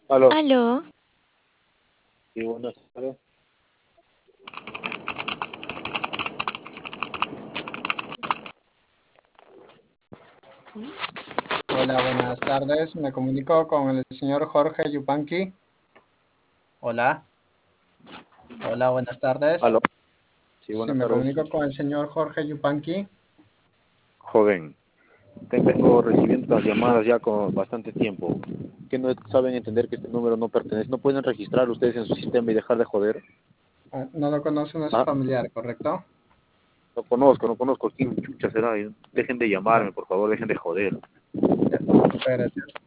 Aló. Aló, Sí, buenas tardes. Hola, buenas tardes. Me comunico con el señor Jorge Yupanqui. Hola, hola, buenas tardes. Aló. Sí, Sí, buenas me tardes. comunico con el señor Jorge Yupanqui. Joven, vengo recibiendo las llamadas ya con bastante tiempo. ¿Que no saben entender que este número no pertenece? ¿No pueden registrar ustedes en su sistema y dejar de joder? No lo conoce, no es Ah, familiar, ¿correcto? no conozco quién chucha será. Dejen de llamarme, Bueno, por favor, dejen de joder. ya, muchas gracias.